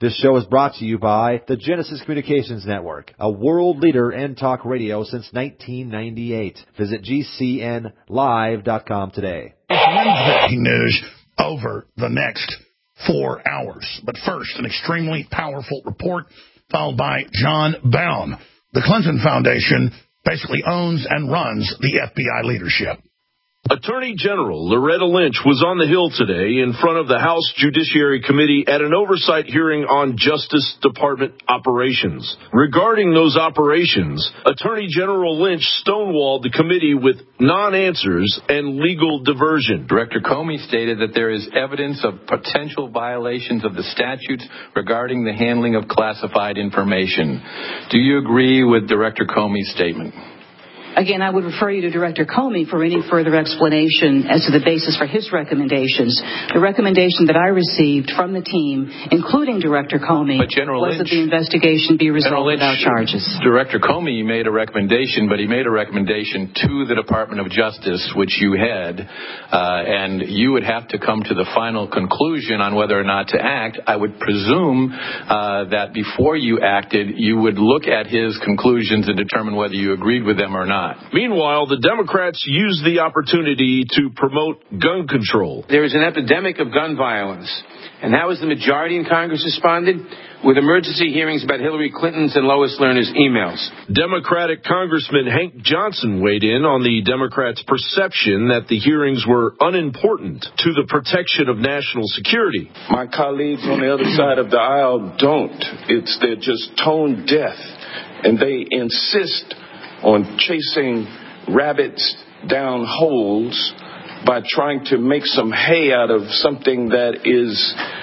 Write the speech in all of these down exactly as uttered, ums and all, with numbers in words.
This show is brought to you by the Genesis Communications Network, a world leader in talk radio since nineteen ninety-eight. Visit G C N live dot com today. Wednesday news over the next four hours. But first, an extremely powerful report followed by John Bowne. The Clinton Foundation basically owns and runs the F B I leadership. Attorney General Loretta Lynch was on the Hill today in front of the House Judiciary Committee at an oversight hearing on Justice Department operations. Regarding those operations, Attorney General Lynch stonewalled the committee with non-answers and legal diversion. Director Comey stated that there is evidence of potential violations of the statutes regarding the handling of classified information. Do you agree with Director Comey's statement? Again, I would refer you to Director Comey for any further explanation as to the basis for his recommendations. The recommendation that I received from the team, including Director Comey, was Lynch, that the investigation be resolved Lynch, without charges. Director Comey made a recommendation, but he made a recommendation to the Department of Justice, which you head, uh, and you would have to come to the final conclusion on whether or not to act. I would presume uh, that before you acted, you would look at his conclusions and determine whether you agreed with them or not. Meanwhile, the Democrats used the opportunity to promote gun control. There is an epidemic of gun violence. And how has the majority in Congress responded? With emergency hearings about Hillary Clinton's and Lois Lerner's emails. Democratic Congressman Hank Johnson weighed in on the Democrats' perception that the hearings were unimportant to the protection of national security. My colleagues on the other side of the aisle don't. It's they're just tone deaf. And they insist on chasing rabbits down holes by trying to make some hay out of something that is,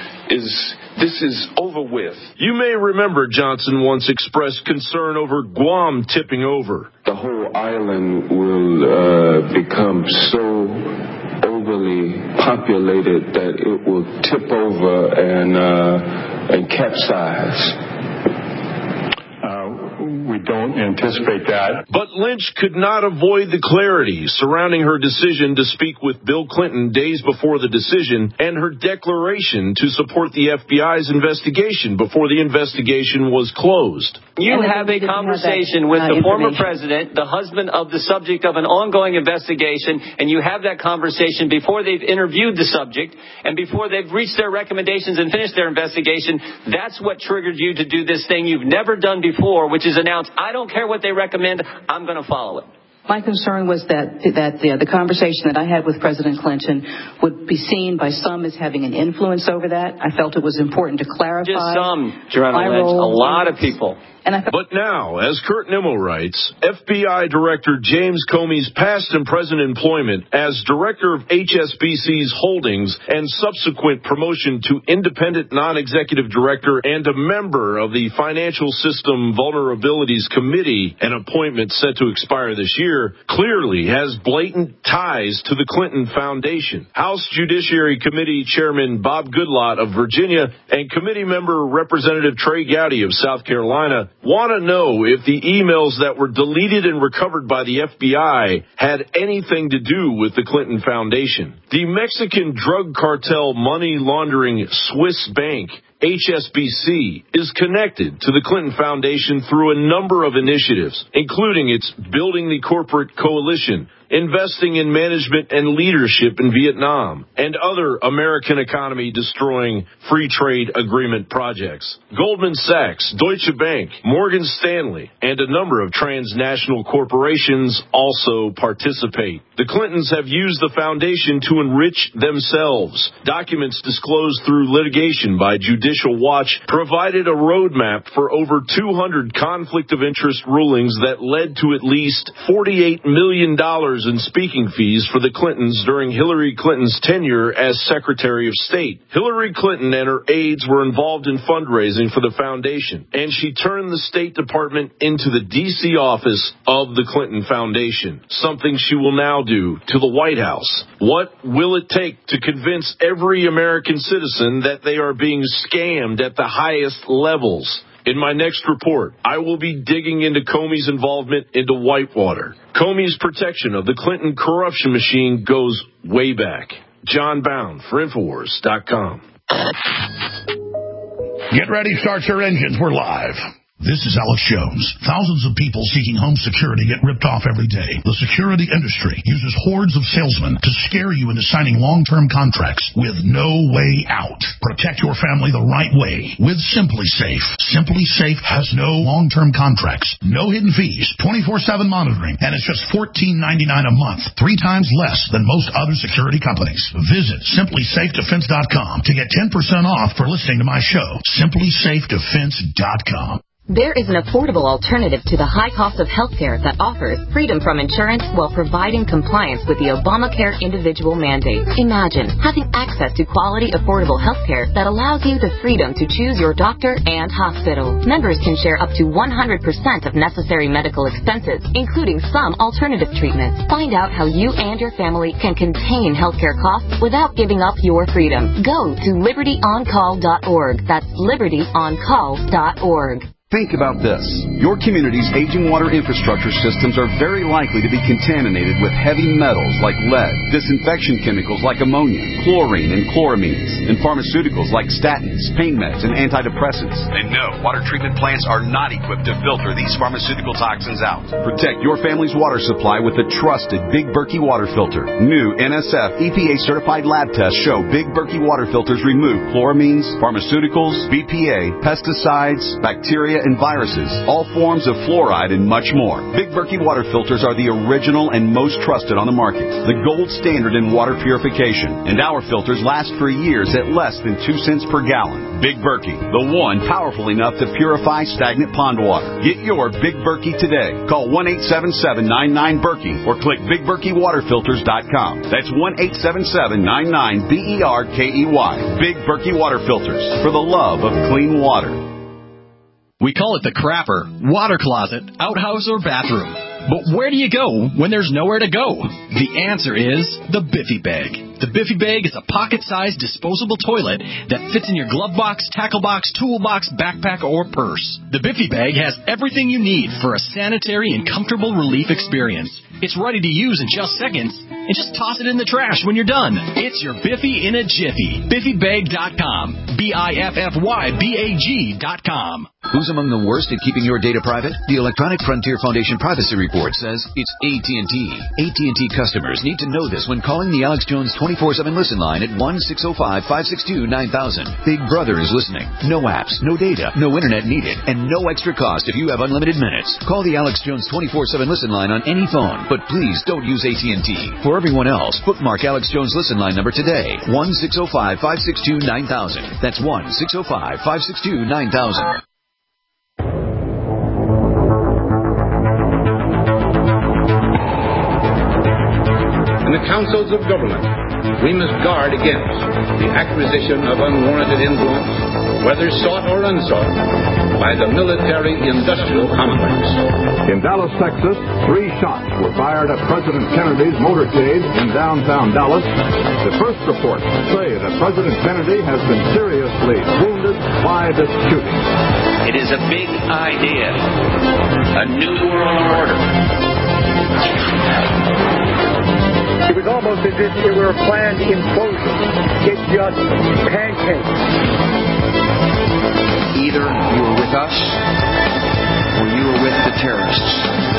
is, this is over with. You may remember Johnson once expressed concern over Guam tipping over. The whole island will uh, become so overly populated that it will tip over and, uh, and capsize. We don't anticipate that. But Lynch could not avoid the clarity surrounding her decision to speak with Bill Clinton days before the decision and her declaration to support the F B I's investigation before the investigation was closed. You have a conversation with the former president, the husband of the subject of an ongoing investigation, and you have that conversation before they've interviewed the subject and before they've reached their recommendations and finished their investigation. That's what triggered you to do this thing you've never done before, which is announce, I don't care what they recommend, I'm going to follow it. My concern was that that the, the conversation that I had with President Clinton would be seen by some as having an influence over that. I felt it was important to clarify. Just some, General Lynch, a lot of people. And I but now, as Kurt Nimmo writes, F B I Director James Comey's past and present employment as Director of H S B C's Holdings and subsequent promotion to Independent Non-Executive Director and a member of the Financial System Vulnerabilities Committee, an appointment set to expire this year, clearly has blatant ties to the Clinton Foundation. House Judiciary Committee Chairman Bob Goodlatte of Virginia and committee member Representative Trey Gowdy of South Carolina want to know if the emails that were deleted and recovered by the F B I had anything to do with the Clinton Foundation. The Mexican drug cartel money laundering Swiss bank, H S B C, is connected to the Clinton Foundation through a number of initiatives, including its Building the Corporate Coalition, investing in management and leadership in Vietnam, and other American economy destroying free trade agreement projects. Goldman Sachs, Deutsche Bank, Morgan Stanley, and a number of transnational corporations also participate. The Clintons have used the foundation to enrich themselves. Documents disclosed through litigation by Judicial Watch provided a roadmap for over two hundred conflict of interest rulings that led to at least forty-eight million dollars in speaking fees for the Clintons during Hillary Clinton's tenure as Secretary of State. Hillary Clinton and her aides were involved in fundraising for the foundation, and she turned the State Department into the D C office of the Clinton Foundation, something she will now do to the White House. What will it take to convince every American citizen that they are being scammed at the highest levels? In my next report, I will be digging into Comey's involvement into Whitewater. Comey's protection of the Clinton corruption machine goes way back. John Bowne for Infowars dot com. Get ready, start your engines. We're live. This is Alex Jones. Thousands of people seeking home security get ripped off every day. The security industry uses hordes of salesmen to scare you into signing long-term contracts with no way out. Protect your family the right way with SimpliSafe. SimpliSafe has no long-term contracts, no hidden fees, twenty-four seven monitoring, and it's just fourteen ninety-nine a month, three times less than most other security companies. Visit Simply Safe Defense dot com to get ten percent off for listening to my show. Simply Safe Defense dot com. There is an affordable alternative to the high cost of health care that offers freedom from insurance while providing compliance with the Obamacare individual mandate. Imagine having access to quality, affordable health care that allows you the freedom to choose your doctor and hospital. Members can share up to one hundred percent of necessary medical expenses, including some alternative treatments. Find out how you and your family can contain healthcare costs without giving up your freedom. Go to liberty on call dot org. That's liberty on call dot org. Think about this. Your community's aging water infrastructure systems are very likely to be contaminated with heavy metals like lead, disinfection chemicals like ammonia, chlorine and chloramines, and pharmaceuticals like statins, pain meds, and antidepressants. And no, water treatment plants are not equipped to filter these pharmaceutical toxins out. Protect your family's water supply with the trusted Big Berkey water filter. New N S F E P A-certified lab tests show Big Berkey water filters remove chloramines, pharmaceuticals, B P A, pesticides, bacteria, and viruses, all forms of fluoride, and much more. Big Berkey water filters are the original and most trusted on the market, the gold standard in water purification, and our filters last for years at less than two cents per gallon. Big Berkey, the one powerful enough to purify stagnant pond water. Get your Big Berkey today. Call one eight seven seven, nine nine, Berkey or click big berkey water filters dot com. That's one eight seven seven, nine nine, B E R K E Y. Big Berkey water filters, for the love of clean water. We call it the crapper, water closet, outhouse, or bathroom. But where do you go when there's nowhere to go? The answer is the Biffy Bag. The Biffy Bag is a pocket-sized disposable toilet that fits in your glove box, tackle box, toolbox, backpack, or purse. The Biffy Bag has everything you need for a sanitary and comfortable relief experience. It's ready to use in just seconds, and just toss it in the trash when you're done. It's your Biffy in a jiffy. Biffy Bag dot com. B I F F Y B A G dot com. Who's among the worst at keeping your data private? The Electronic Frontier Foundation Privacy Report says it's A T and T. A T and T customers need to know this when calling the Alex Jones twenty-four seven listen line at one six zero five, five six two, nine thousand. Big Brother is listening. No apps, no data, no internet needed, and no extra cost if you have unlimited minutes. Call the Alex Jones twenty-four seven listen line on any phone, but please don't use A T and T. For everyone else, bookmark Alex Jones listen line number today, one six zero five, five six two, nine thousand. That's one six zero five, five six two, nine thousand. In the councils of government, we must guard against the acquisition of unwarranted influence, whether sought or unsought, by the military-industrial complex. In Dallas, Texas, three shots were fired at President Kennedy's motorcade in downtown Dallas. The first reports say that President Kennedy has been seriously wounded by this shooting. It is a big idea, a new world order. It was almost as if it were a planned implosion. It just pancaked. Either you were with us or you were with the terrorists.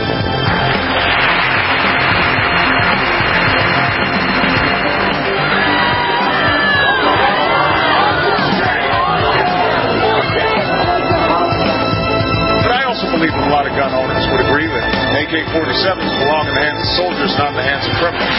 But I also believe that a lot of gun owners would agree that A K forty-sevens belong in the hands of soldiers, not in the hands of criminals.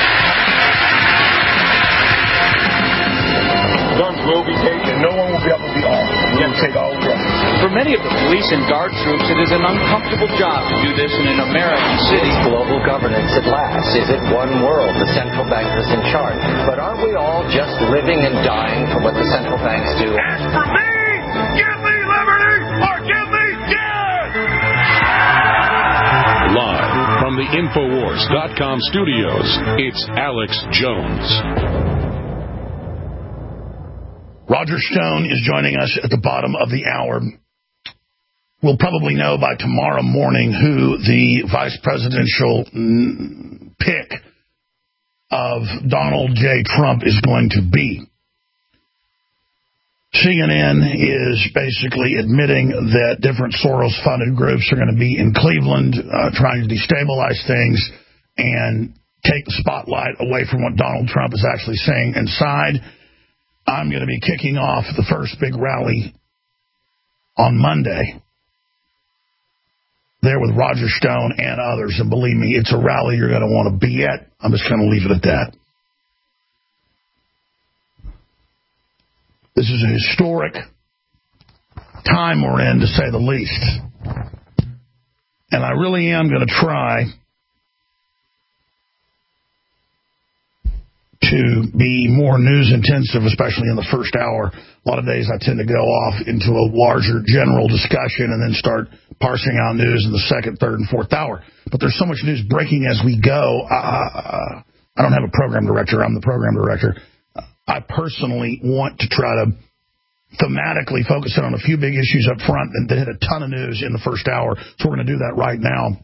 Guns will be taken. No one will be able to be armed. We will take all drugs. For many of the police and guard troops, it is an uncomfortable job to do this in an American city. Global governance at last. Is it one world? The central bankers in charge. But aren't we all just living and dying for what the central banks do? As for me, give me liberty or give me death! Live from the Infowars dot com studios, it's Alex Jones. Roger Stone is joining us at the bottom of the hour. We'll probably know by tomorrow morning who the vice presidential pick of Donald J. Trump is going to be. C N N is basically admitting that different Soros-funded groups are going to be in Cleveland uh, trying to destabilize things and take the spotlight away from what Donald Trump is actually saying inside. I'm going to be kicking off the first big rally on Monday there with Roger Stone and others. And believe me, it's a rally you're going to want to be at. I'm just going to leave it at that. This is a historic time we're in, to say the least. And I really am going to try to be more news intensive, especially in the first hour. A lot of days I tend to go off into a larger general discussion and then start parsing out news in the second, third, and fourth hour. But there's so much news breaking as we go. Uh, I don't have a program director. I'm the program director. I personally want to try to thematically focus in on a few big issues up front and hit a ton of news in the first hour. So we're going to do that right now.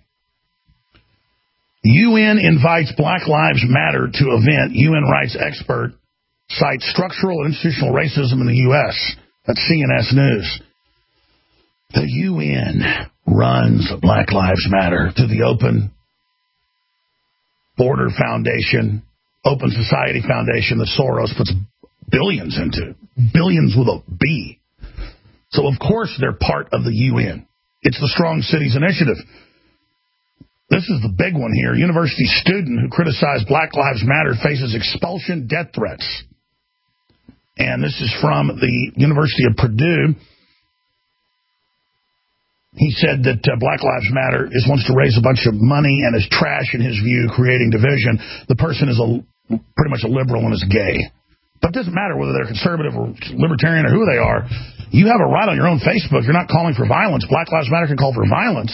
U N invites Black Lives Matter to event. U N rights expert cites structural and institutional racism in the U S That's C N S News. The U N runs Black Lives Matter through the Open Border Foundation, Open Society Foundation that Soros puts billions into. Billions with a B. So, of course, they're part of the U N. It's the Strong Cities Initiative. This is the big one here. University student who criticized Black Lives Matter faces expulsion, death threats. And this is from the University of Purdue. He said that uh, Black Lives Matter is wants to raise a bunch of money and is trash in his view, creating division. The person is a pretty much a liberal and is gay. But it doesn't matter whether they're conservative or libertarian or who they are. You have a right on your own Facebook. You're not calling for violence. Black Lives Matter can call for violence.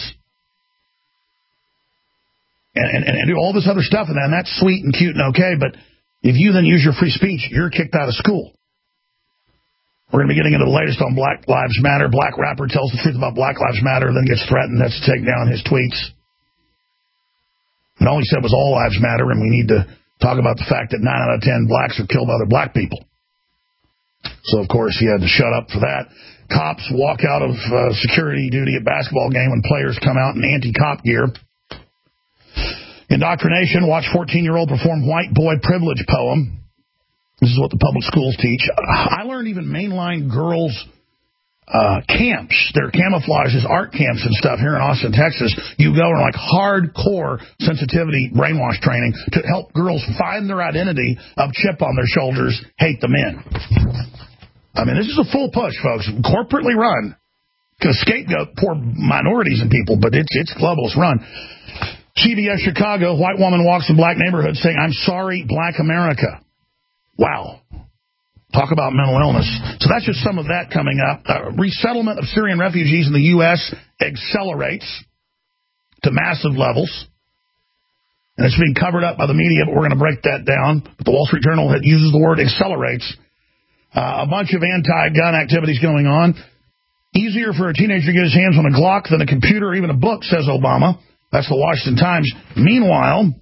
And, and, and do all this other stuff, and then that's sweet and cute and okay, but if you then use your free speech, you're kicked out of school. We're going to be getting into the latest on Black Lives Matter. Black rapper tells the truth about Black Lives Matter, then gets threatened, has to take down his tweets. And all he said was all lives matter, and we need to talk about the fact that nine out of ten blacks are killed by other black people. So, of course, he had to shut up for that. Cops walk out of uh, security duty at basketball game when players come out in anti-cop gear. Indoctrination, watch fourteen-year-old perform white boy privilege poem. This is what the public schools teach. I learned even mainline girls' uh, camps, their camouflages, art camps and stuff here in Austin, Texas. You go in like hardcore sensitivity brainwash training to help girls find their identity of chip on their shoulders, hate the men. I mean, this is a full push, folks. Corporately run. Going to scapegoat poor minorities and people, but it's, it's globalist run. C B S Chicago, white woman walks in black neighborhood saying, "I'm sorry, black America." Wow. Talk about mental illness. So that's just some of that coming up. Uh, resettlement of Syrian refugees in the U S accelerates to massive levels. And it's being covered up by the media, but we're going to break that down. But the Wall Street Journal uses the word accelerates. Uh, a bunch of anti-gun activities going on. Easier for a teenager to get his hands on a Glock than a computer or even a book, says Obama. That's the Washington Times. Meanwhile,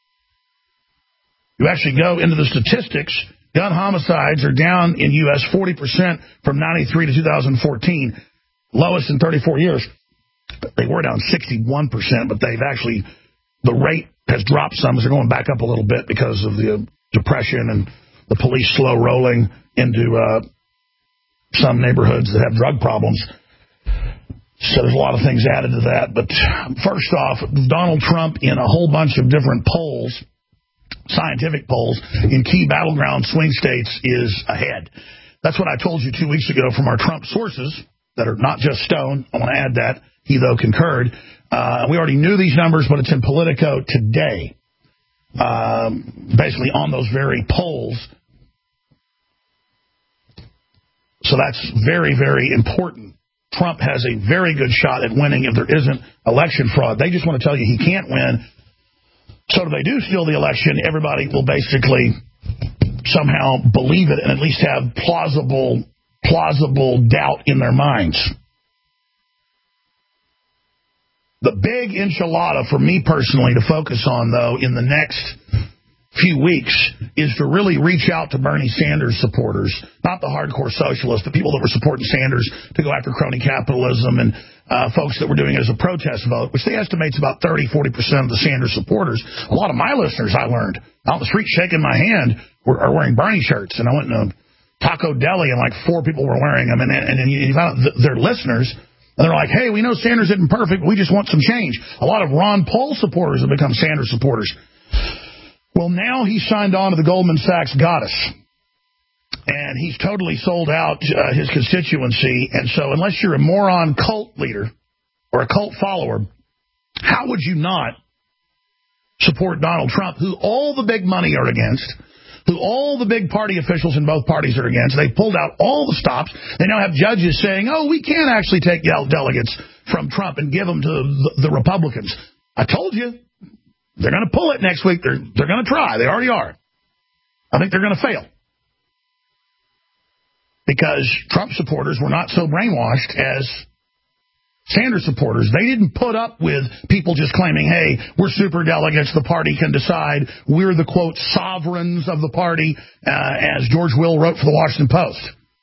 you actually go into the statistics. Gun homicides are down in U S forty percent from ninety-three to two thousand fourteen. Lowest in thirty-four years. They were down sixty-one percent, but they've actually, the rate has dropped some as they're going back up a little bit because of the depression and the police slow rolling into uh, some neighborhoods that have drug problems. So there's a lot of things added to that. But first off, Donald Trump in a whole bunch of different polls, scientific polls, in key battleground swing states is ahead. That's what I told you two weeks ago from our Trump sources that are not just Stone. I want to add that. He, though, concurred. Uh, we already knew these numbers, but it's in Politico today, um, basically on those very polls. So that's very, very important. Trump has a very good shot at winning if there isn't election fraud. They just want to tell you he can't win. So if they do steal the election, everybody will basically somehow believe it and at least have plausible, plausible doubt in their minds. The big enchilada for me personally to focus on, though, in the next few weeks is to really reach out to Bernie Sanders supporters, not the hardcore socialists, but people that were supporting Sanders to go after crony capitalism and uh, folks that were doing it as a protest vote, which they estimate is about thirty, forty percent of the Sanders supporters. A lot of my listeners, I learned, out in the street shaking my hand, were, are wearing Bernie shirts. And I went to Taco Deli, and like four people were wearing them. And, and, and you found out they're listeners. And they're like, hey, we know Sanders isn't perfect, but we just want some change. A lot of Ron Paul supporters have become Sanders supporters. Well, now he's signed on to the Goldman Sachs goddess, and he's totally sold out uh, his constituency. And so unless you're a moron cult leader or a cult follower, how would you not support Donald Trump, who all the big money are against, who all the big party officials in both parties are against? They pulled out all the stops. They now have judges saying, oh, we can't actually take delegates from Trump and give them to the, the Republicans. I told you. They're going to pull it next week. They're, they're going to try. They already are. I think they're going to fail. Because Trump supporters were not so brainwashed as Sanders supporters. They didn't put up with people just claiming, hey, we're super delegates. The party can decide. We're the, quote, sovereigns of the party, uh, as George Will wrote for the Washington Post.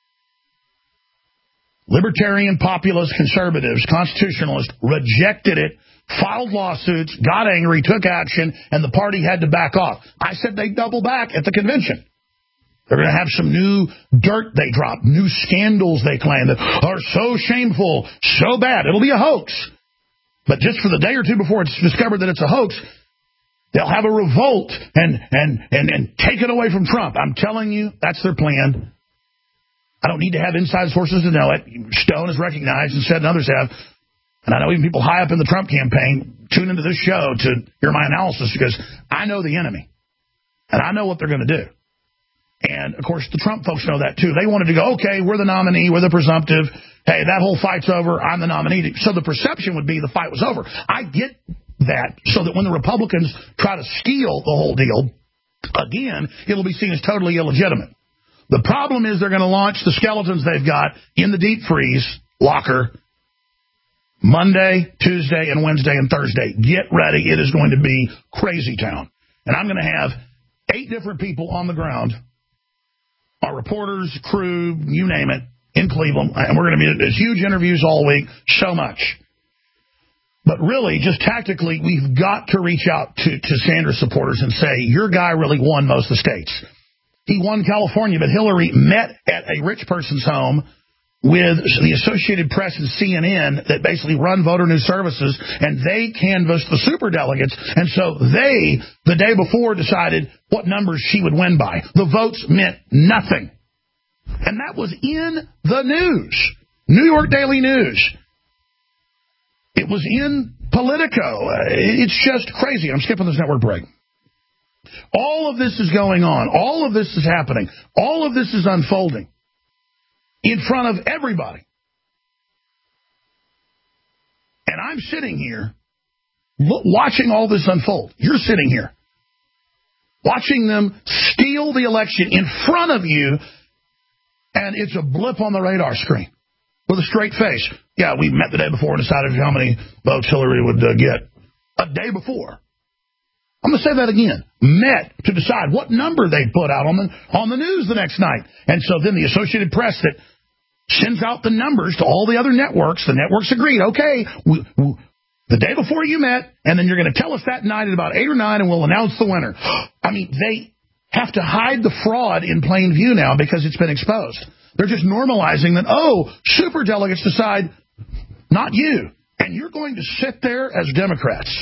Libertarian, populist, conservatives, constitutionalists rejected it, filed lawsuits, got angry, took action, and the party had to back off. I said they'd double back at the convention. They're going to have some new dirt they drop, new scandals they claim that are so shameful, so bad. It'll be a hoax. But just for the day or two before it's discovered that it's a hoax, they'll have a revolt and, and, and, and take it away from Trump. I'm telling you, that's their plan. I don't need to have inside sources to know it. Stone has recognized and said, and others have. And I know even people high up in the Trump campaign tune into this show to hear my analysis because I know the enemy. And I know what they're going to do. And, of course, the Trump folks know that, too. They wanted to go, okay, we're the nominee, we're the presumptive. Hey, that whole fight's over, I'm the nominee. So the perception would be the fight was over. I get that so that when the Republicans try to steal the whole deal, again, it'll be seen as totally illegitimate. The problem is they're going to launch the skeletons they've got in the deep freeze locker Monday, Tuesday, and Wednesday, and Thursday. Get ready. It is going to be crazy town. And I'm going to have eight different people on the ground, our reporters, crew, you name it, in Cleveland. And we're going to be at huge interviews all week, so much. But really, just tactically, we've got to reach out to, to Sanders supporters and say, your guy really won most of the states. He won California, but Hillary met at a rich person's home with the Associated Press and C N N that basically run voter news services, and they canvassed the superdelegates. And so they, the day before, decided what numbers she would win by. The votes meant nothing. And that was in the news. New York Daily News. It was in Politico. It's just crazy. I'm skipping this network break. All of this is going on. All of this is happening. All of this is unfolding in front of everybody. And I'm sitting here watching all this unfold. You're sitting here watching them steal the election in front of you, and it's a blip on the radar screen with a straight face. Yeah, we met the day before and decided how many votes Hillary would uh, get. A day before. I'm going to say that again. Met to decide what number they put out on the on the news the next night. And so then the Associated Press that sends out the numbers to all the other networks. The networks agreed, okay, we, we, the day before you met, and then you're going to tell us that night at about eight or nine, and we'll announce the winner. I mean, they have to hide the fraud in plain view now because it's been exposed. They're just normalizing that, oh, superdelegates decide, not you. And you're going to sit there as Democrats.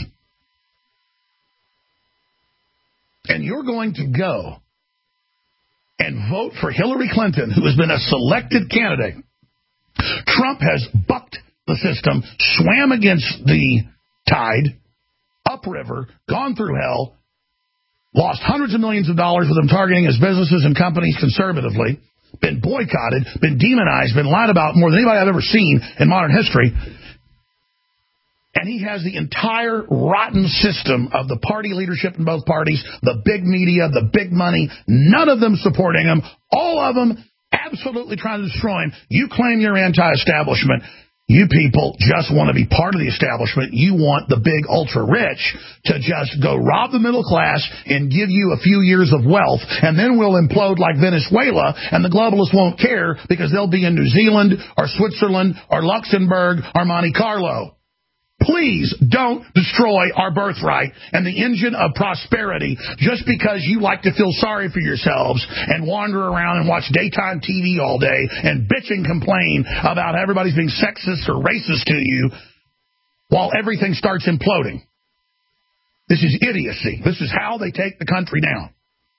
And you're going to go and vote for Hillary Clinton, who has been a selected candidate. Trump has bucked the system, swam against the tide, upriver, gone through hell, lost hundreds of millions of dollars with them targeting his businesses and companies conservatively, been boycotted, been demonized, been lied about more than anybody I've ever seen in modern history. And he has the entire rotten system of the party leadership in both parties, the big media, the big money, none of them supporting him, all of them absolutely trying to destroy him. You claim you're anti-establishment. You people just want to be part of the establishment. You want the big ultra-rich to just go rob the middle class and give you a few years of wealth, and then we'll implode like Venezuela, and the globalists won't care because they'll be in New Zealand or Switzerland or Luxembourg or Monte Carlo. Please don't destroy our birthright and the engine of prosperity just because you like to feel sorry for yourselves and wander around and watch daytime T V all day and bitch and complain about everybody's being sexist or racist to you while everything starts imploding. This is idiocy. This is how they take the country down.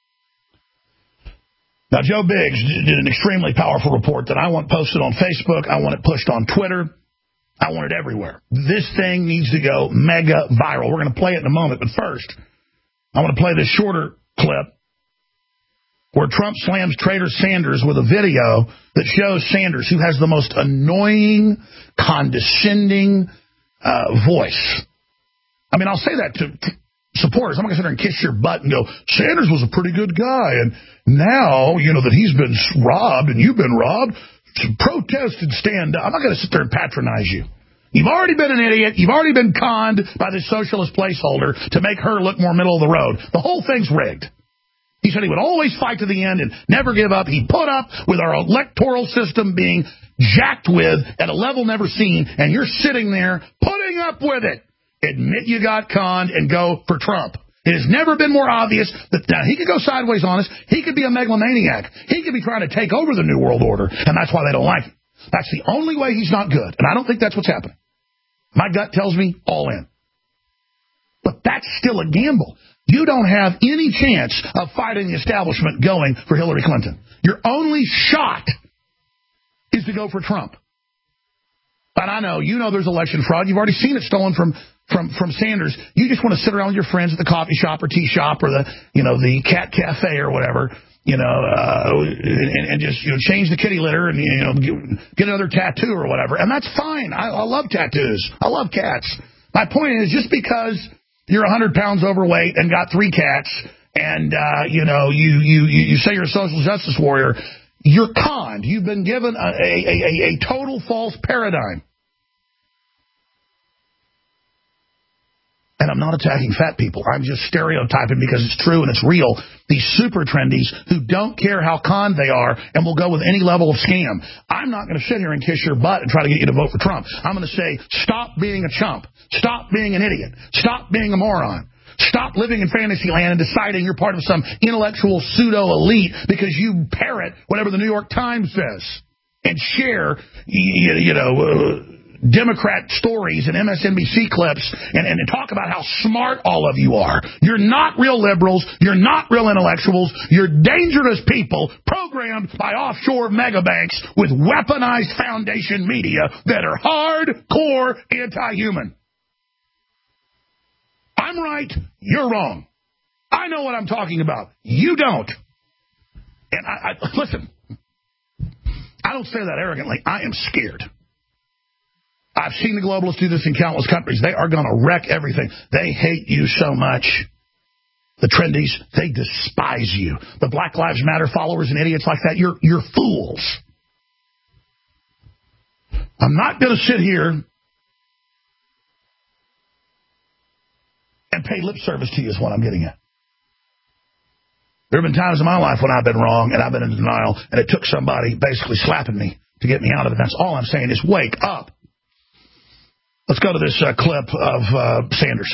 Now, Joe Biggs did an extremely powerful report that I want posted on Facebook. I want it pushed on Twitter. I want it everywhere. This thing needs to go mega viral. We're going to play it in a moment, but first, I want to play this shorter clip where Trump slams Trader Sanders with a video that shows Sanders, who has the most annoying, condescending uh, voice. I mean, I'll say that to, to supporters. I'm not going to sit there and kiss your butt and go, Sanders was a pretty good guy, and now, you know, that he's been robbed and you've been robbed, protest and stand up. I'm not going to sit there and patronize you. You've already been an idiot. You've already been conned by this socialist placeholder to make her look more middle of the road. The whole thing's rigged. He said he would always fight to the end and never give up. He put up with our electoral system being jacked with at a level never seen, and you're sitting there putting up with it. Admit you got conned and go for Trump. It has never been more obvious that now, he could go sideways on us. He could be a megalomaniac. He could be trying to take over the New World Order, and that's why they don't like him. That's the only way he's not good, and I don't think that's what's happening. My gut tells me all in. But that's still a gamble. You don't have any chance of fighting the establishment going for Hillary Clinton. Your only shot is to go for Trump. But I know, you know there's election fraud. You've already seen it stolen from From from Sanders. You just want to sit around with your friends at the coffee shop or tea shop or the you know the cat cafe or whatever, you know, uh, and, and just you know change the kitty litter and you know get, get another tattoo or whatever, and that's fine. I, I love tattoos. I love cats. My point is, just because you're a hundred pounds overweight and got three cats, and uh, you know you, you you say you're a social justice warrior, you're conned. You've been given a a, a, a total false paradigm. And I'm not attacking fat people. I'm just stereotyping because it's true and it's real. These super trendies who don't care how conned they are and will go with any level of scam. I'm not going to sit here and kiss your butt and try to get you to vote for Trump. I'm going to say, stop being a chump. Stop being an idiot. Stop being a moron. Stop living in fantasy land and deciding you're part of some intellectual pseudo-elite because you parrot whatever the New York Times says and share, you, you know... Uh, Democrat stories and M S N B C clips and, and talk about how smart all of you are. You're not real liberals. You're not real intellectuals. You're dangerous people programmed by offshore megabanks with weaponized foundation media that are hardcore anti-human. I'm right. You're wrong. I know what I'm talking about. You don't. And I, I listen, I don't say that arrogantly. I am scared. I've seen the globalists do this in countless countries. They are going to wreck everything. They hate you so much. The trendies, they despise you. The Black Lives Matter followers and idiots like that, you're, you're fools. I'm not going to sit here and pay lip service to you is what I'm getting at. There have been times in my life when I've been wrong and I've been in denial, and it took somebody basically slapping me to get me out of it. That's all I'm saying is wake up. Let's go to this uh, clip of uh, Sanders.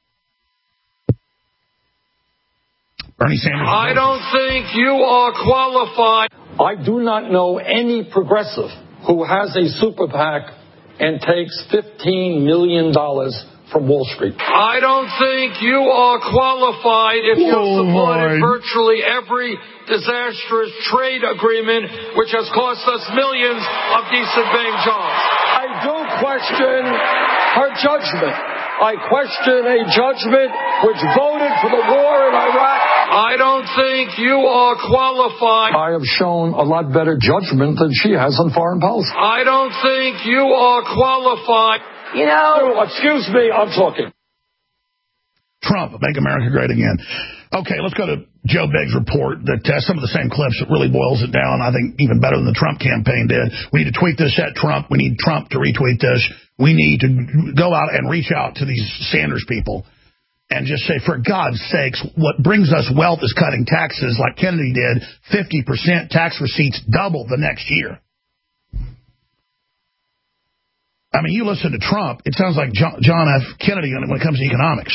Bernie Sanders. I don't think you are qualified. I do not know any progressive who has a super PAC and takes fifteen million dollars from Wall Street. I don't think you are qualified if you oh supported my. virtually every disastrous trade agreement which has cost us millions of decent paying jobs. I do question her judgment. I question a judgment which voted for the war in Iraq. I don't think you are qualified. I have shown a lot better judgment than she has on foreign policy. I don't think you are qualified. You know, excuse me, I'm talking. Trump, make America great again. Okay, let's go to Joe Biggs report that uh, some of the same clips that really boils it down, I think even better than the Trump campaign did. We need to tweet this at Trump. We need Trump to retweet this. We need to go out and reach out to these Sanders people and just say, for God's sakes, what brings us wealth is cutting taxes like Kennedy did, fifty percent tax receipts double the next year. I mean, you listen to Trump, it sounds like John, John F. Kennedy when it comes to economics.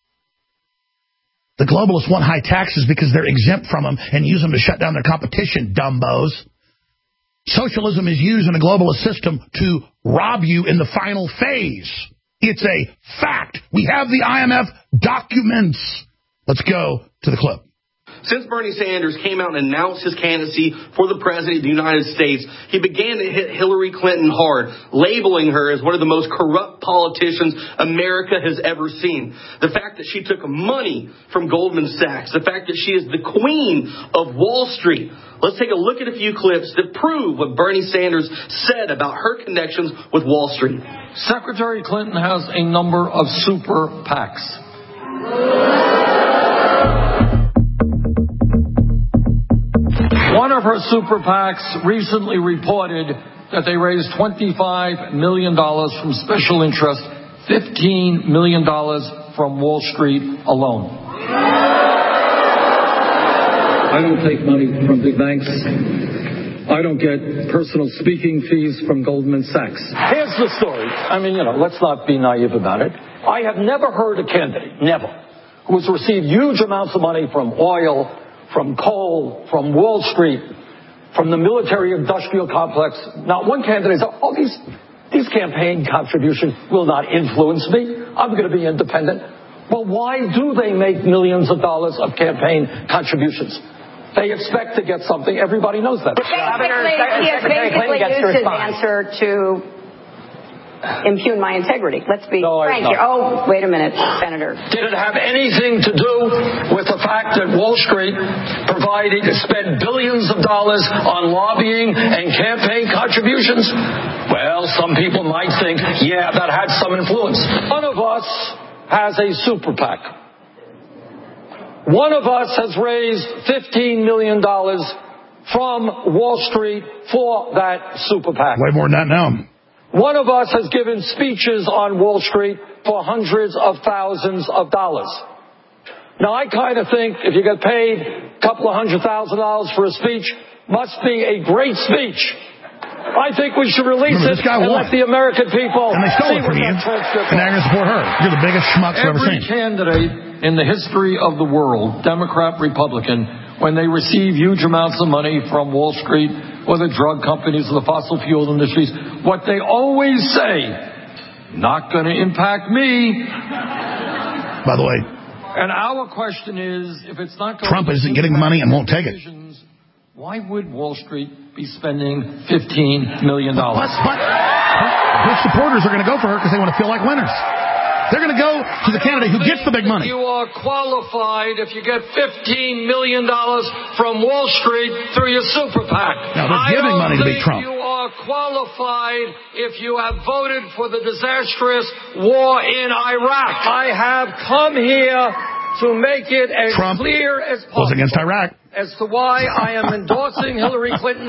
The globalists want high taxes because they're exempt from them and use them to shut down their competition, dumbos. Socialism is used in a globalist system to rob you in the final phase. It's a fact. We have the I M F documents. Let's go to the clip. Since Bernie Sanders came out and announced his candidacy for the president of the United States, he began to hit Hillary Clinton hard, labeling her as one of the most corrupt politicians America has ever seen. The fact that she took money from Goldman Sachs, the fact that she is the queen of Wall Street. Let's take a look at a few clips that prove what Bernie Sanders said about her connections with Wall Street. Secretary Clinton has a number of super PACs. One of her super PACs recently reported that they raised twenty-five million dollars from special interest, fifteen million dollars from Wall Street alone. I don't take money from big banks. I don't get personal speaking fees from Goldman Sachs. Here's the story. I mean, you know, let's not be naive about it. I have never heard a candidate, never, who has received huge amounts of money from oil, from coal, from Wall Street, from the military-industrial complex. Not one candidate said, oh, these, these campaign contributions will not influence me. I'm going to be independent. Well, why do they make millions of dollars of campaign contributions? They expect to get something. Everybody knows that. Basically, he has basically used his answer to impugn my integrity. Let's be no, frank here. Oh, wait a minute, Senator. Did it have anything to do with the fact that Wall Street provided to spend billions of dollars on lobbying and campaign contributions? Well, some people might think, yeah, that had some influence. One of us has a super PAC. One of us has raised fifteen million dollars from Wall Street for that super PAC. Way more than that now. One of us has given speeches on Wall Street for hundreds of thousands of dollars. Now, I kind of think if you get paid a couple of hundred thousand dollars for a speech, must be a great speech. I think we should release Remember, it and won. let the American people and they stole see it from what you. that transcript and now you're going to support her. You're the biggest schmucks I've ever seen. Every candidate in the history of the world, Democrat, Republican, when they receive huge amounts of money from Wall Street or the drug companies or the fossil fuel industries, what they always say, not going to impact me. By the way, and our question is, if it's not going Trump to isn't getting the money and won't take it. Why would Wall Street be spending fifteen million dollars? But, but her supporters are going to go for her because they want to feel like winners. They're going to go to the candidate who gets the big money. You are qualified if you get fifteen million dollars from Wall Street through your super PAC. No, they're giving money to beat Trump. You are qualified if you have voted for the disastrous war in Iraq. I have come here to make it as Trump clear as possible was against Iraq. As to why I am endorsing Hillary Clinton.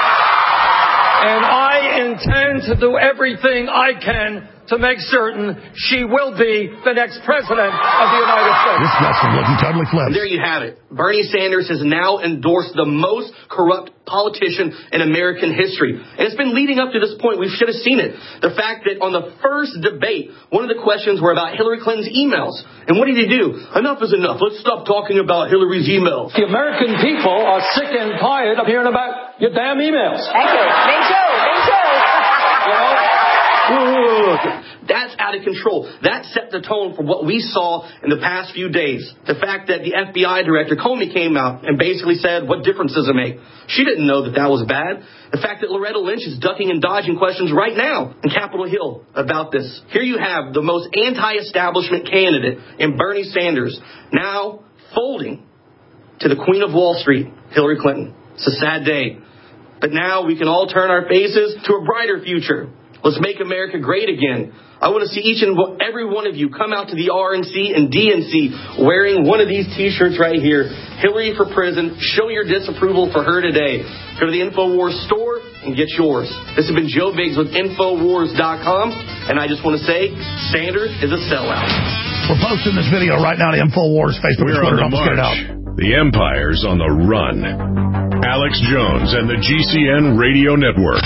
And I intend to do everything I can to make certain she will be the next president of the United States. Disgusting looking, totally flips. And there you have it. Bernie Sanders has now endorsed the most corrupt politician in American history. And it's been leading up to this point. We should have seen it. The fact that on the first debate, one of the questions were about Hillary Clinton's emails. And what did he do? Enough is enough. Let's stop talking about Hillary's emails. The American people are sick and tired of hearing about your damn emails. Thank you. Me too. Me too. You know? That's out of control. That set the tone for what we saw in the past few days. The fact that the F B I director, Comey, came out and basically said, what difference does it make? She didn't know that that was bad. The fact that Loretta Lynch is ducking and dodging questions right now in Capitol Hill about this. Here you have the most anti-establishment candidate in Bernie Sanders now folding to the Queen of Wall Street, Hillary Clinton. It's a sad day. But now we can all turn our faces to a brighter future. Let's make America great again. I want to see each and every one of you come out to the R N C and D N C wearing one of these T-shirts right here. Hillary for Prison. Show your disapproval for her today. Go to the InfoWars store and get yours. This has been Joe Biggs with Infowars dot com, and I just want to say, Sanders is a sellout. We're posting this video right now to InfoWars Facebook and Twitter. Don't get it out. The Empire's on the run. Alex Jones and the G C N Radio Network.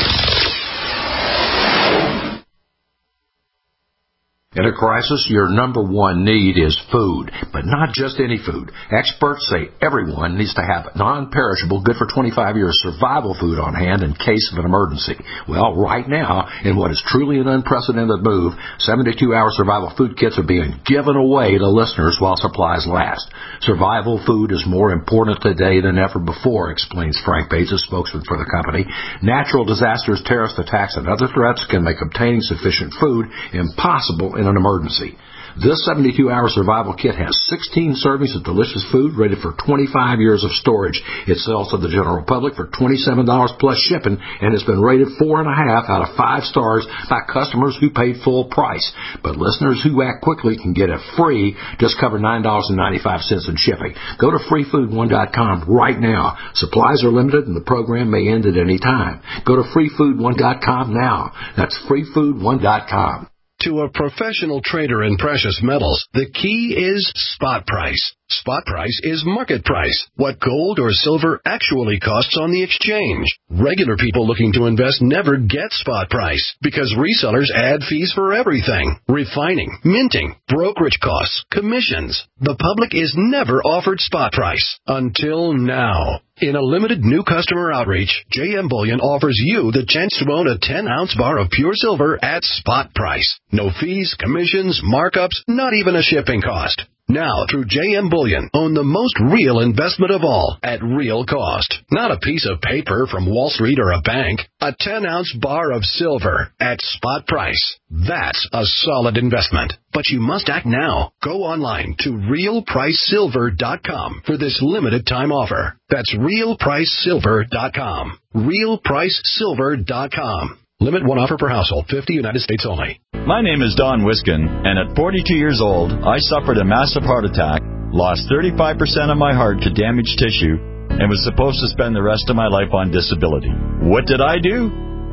In a crisis, your number one need is food, but not just any food. Experts say everyone needs to have non-perishable, good for twenty-five years survival food on hand in case of an emergency. Well, right now, in what is truly an unprecedented move, seventy-two hour survival food kits are being given away to listeners while supplies last. Survival food is more important today than ever before, explains Frank Bates, a spokesman for the company. Natural disasters, terrorist attacks, and other threats can make obtaining sufficient food impossible in an emergency. This seventy-two hour survival kit has sixteen servings of delicious food rated for twenty-five years of storage. It sells to the general public for twenty-seven dollars plus shipping and has been rated four and a half out of five stars by customers who paid full price. But listeners who act quickly can get it free. Just cover nine dollars and ninety-five cents in shipping. Go to free food one dot com right now. Supplies are limited and the program may end at any time. Go to free food one dot com now. That's free food one dot com. To a professional trader in precious metals, the key is spot price. Spot price is market price, what gold or silver actually costs on the exchange. Regular people looking to invest never get spot price because resellers add fees for everything. Refining, minting, brokerage costs, commissions. The public is never offered spot price until now. In a limited new customer outreach, J M Bullion offers you the chance to own a ten ounce bar of pure silver at spot price. No fees, commissions, markups, not even a shipping cost. Now, through J M Bullion, own the most real investment of all at real cost. Not a piece of paper from Wall Street or a bank. A ten ounce bar of silver at spot price. That's a solid investment. But you must act now. Go online to real price silver dot com for this limited time offer. That's real price silver dot com. real price silver dot com. Limit one offer per household, fifty United States only. My name is Don Wiskin, and at forty-two years old, I suffered a massive heart attack, lost thirty-five percent of my heart to damaged tissue, and was supposed to spend the rest of my life on disability. What did I do?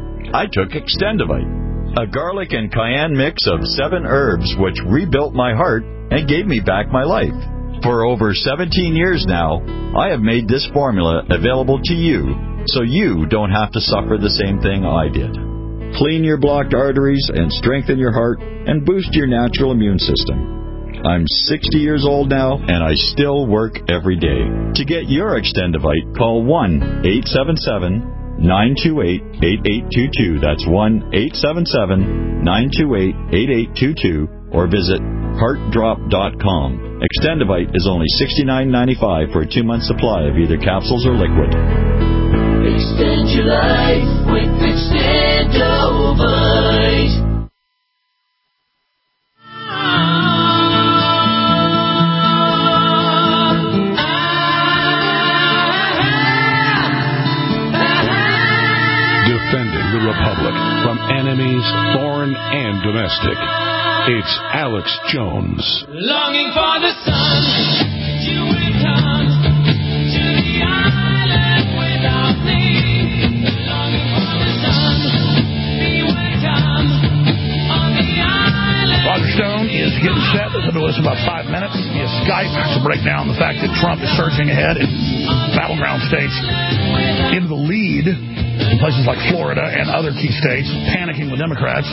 I took Extendivite, a garlic and cayenne mix of seven herbs which rebuilt my heart and gave me back my life. For over seventeen years now, I have made this formula available to you so you don't have to suffer the same thing I did. Clean your blocked arteries and strengthen your heart and boost your natural immune system. I'm sixty years old now, and I still work every day. To get your Extendivite, call one eight seven seven, nine two eight, eight eight two two. That's one eight seven seven, nine two eight, eight eight two two, or visit heart drop dot com. Extendivite is only sixty-nine ninety-five for a two-month supply of either capsules or liquid. Extend your life with Extendovite. Defending the Republic from enemies, foreign and domestic. It's Alex Jones. Longing for the sun, you will come to the island without me. Longing for the sun, be welcome on the island. Roger Stone is getting set. Listen to us in about five minutes via Skype to break down the fact that Trump is surging ahead in battleground states into the lead in places like Florida and other key states, panicking with Democrats.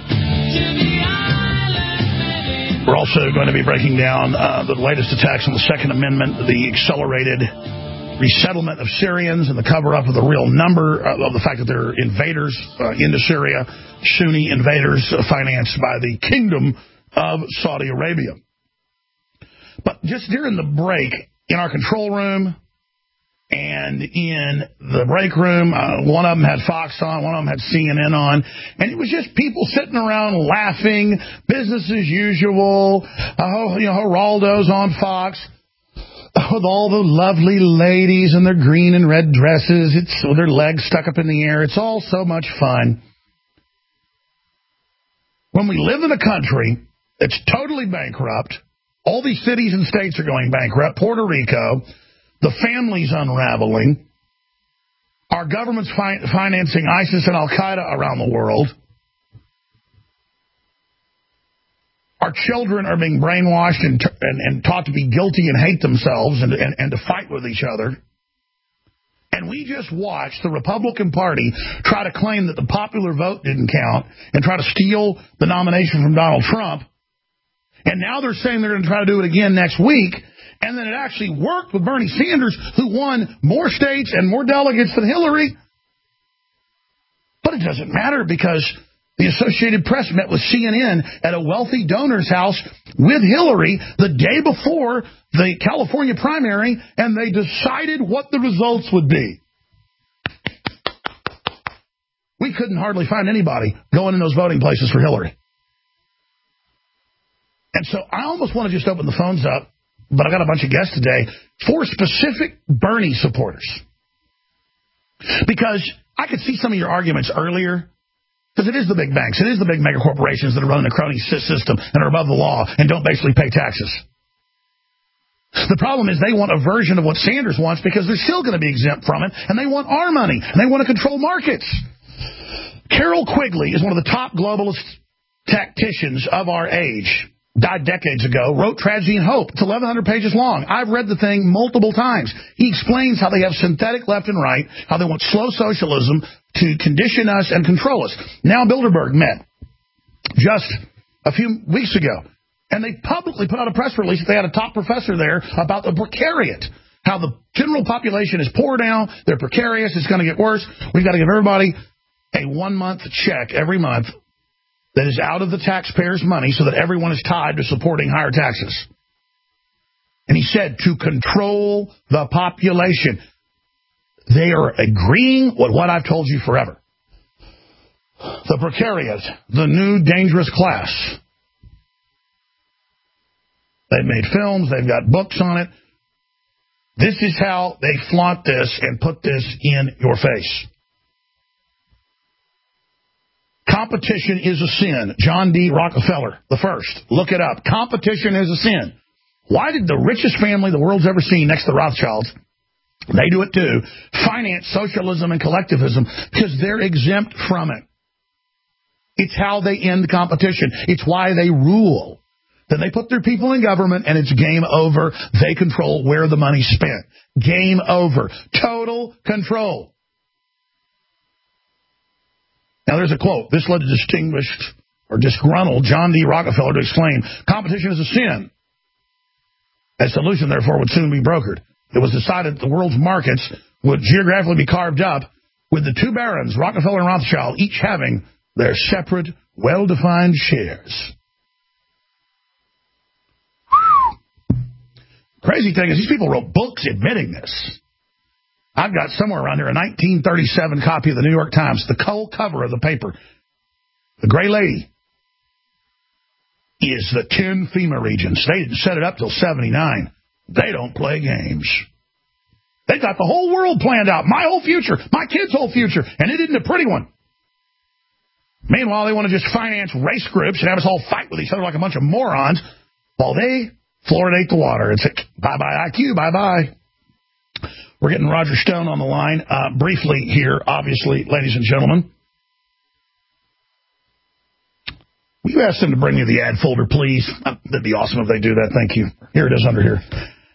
We're also going to be breaking down uh, the latest attacks on the Second Amendment, the accelerated resettlement of Syrians and the cover-up of the real number uh, of the fact that there are invaders uh, into Syria, Sunni invaders uh, financed by the Kingdom of Saudi Arabia. But just during the break, in our control room and in the break room, uh, one of them had Fox on, one of them had C N N on, and it was just people sitting around laughing, business as usual. Uh, you know, Geraldo's on Fox with all the lovely ladies in their green and red dresses, it's with their legs stuck up in the air. It's all so much fun. when we live in a country that's totally bankrupt, all these cities and states are going bankrupt, Puerto Rico, the family's unraveling, our government's fi- financing ISIS and Al-Qaeda around the world, our children are being brainwashed and, t- and, and taught to be guilty and hate themselves and, and, and to fight with each other. And we just watched the Republican Party try to claim that the popular vote didn't count and try to steal the nomination from Donald Trump. And now they're saying they're going to try to do it again next week. And then it actually worked with Bernie Sanders, who won more states and more delegates than Hillary. But it doesn't matter because the Associated Press met with C N N at a wealthy donor's house with Hillary the day before the California primary, and they decided what the results would be. We couldn't hardly find anybody going in those voting places for Hillary. And so I almost want to just open the phones up, but I got a bunch of guests today for specific Bernie supporters. Because I could see some of your arguments earlier. Because it is the big banks, it is the big mega corporations that are running the crony system and are above the law and don't basically pay taxes. The problem is they want a version of what Sanders wants because they're still going to be exempt from it, and they want our money, and they want to control markets. Carol Quigley is one of the top globalist tacticians of our age. Died decades ago, wrote Tragedy and Hope. It's eleven hundred pages long. I've read the thing multiple times. He explains how they have synthetic left and right, how they want slow socialism to condition us and control us. Now Bilderberg met just a few weeks ago, and they publicly put out a press release that they had a top professor there about the precariat, how the general population is poor now, they're precarious, it's going to get worse. We've got to give everybody a one-month check every month that is out of the taxpayers' money so that everyone is tied to supporting higher taxes. And he said, to control the population. They are agreeing with what I've told you forever. The precariat, the new dangerous class. They've made films, they've got books on it. This is how they flaunt this and put this in your face. Competition is a sin. John D. Rockefeller, the first. Look it up. Competition is a sin. Why did the richest family the world's ever seen next to the Rothschilds, they do it too, finance socialism and collectivism? Because they're exempt from it. It's how they end competition. It's why they rule. Then they put their people in government and it's game over. They control where the money's spent. Game over. Total control. Now, there's a quote. This led to distinguished or disgruntled John D. Rockefeller to exclaim, competition is a sin. A solution, therefore, would soon be brokered. It was decided that the world's markets would geographically be carved up, with the two barons, Rockefeller and Rothschild, each having their separate, well-defined shares. Crazy thing is, these people wrote books admitting this. I've got somewhere around here a nineteen thirty-seven copy of the New York Times, the cold cover of the paper. The Gray Lady is the ten FEMA regions. They didn't set it up till seventy-nine. They don't play games. They got the whole world planned out. My whole future, my kids' whole future, and it isn't a pretty one. Meanwhile, they want to just finance race groups and have us all fight with each other like a bunch of morons while they fluoridate the water. It's like, bye-bye I Q, bye-bye. We're getting Roger Stone on the line uh, briefly here, obviously, ladies and gentlemen. Will you ask them to bring me the ad folder, please? Uh, that'd be awesome if they do that. Thank you. Here it is under here.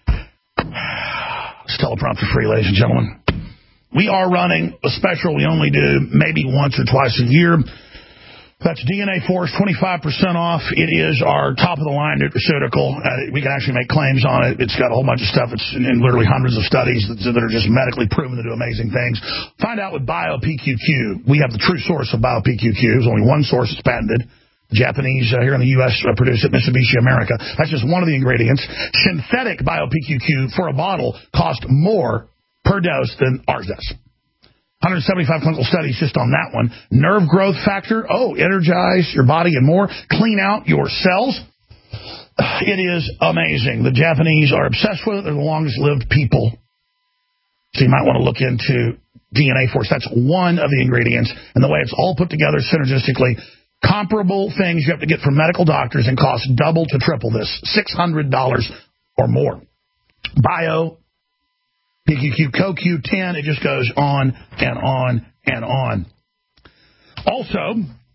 It's teleprompter free, ladies and gentlemen. We are running a special we only do maybe once or twice a year. That's D N A Force, twenty-five percent off. It is our top-of-the-line nutraceutical. Uh, we can actually make claims on it. It's got a whole bunch of stuff. It's in, in literally hundreds of studies that, that are just medically proven to do amazing things. Find out with BioPQQ. We have the true source of BioPQQ. There's only one source that's patented. The Japanese uh, here in the U S uh, produce it, Mitsubishi America. That's just one of the ingredients. Synthetic BioPQQ for a bottle costs more per dose than ours does. one hundred seventy-five clinical studies just on that one. Nerve growth factor. Oh, energize your body and more. Clean out your cells. It is amazing. The Japanese are obsessed with it. They're the longest-lived people. So you might want to look into D N A Force. That's one of the ingredients. And the way it's all put together synergistically, Comparable things you have to get from medical doctors and cost double to triple this, six hundred dollars or more. Bio, P Q Q, Co Q ten, it just goes on and on and on. Also,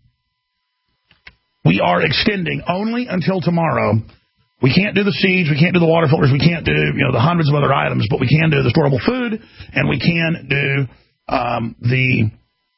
we are extending only until tomorrow. We can't do the seeds, we can't do the water filters, we can't do you know the hundreds of other items, but we can do the storable food, and we can do um, the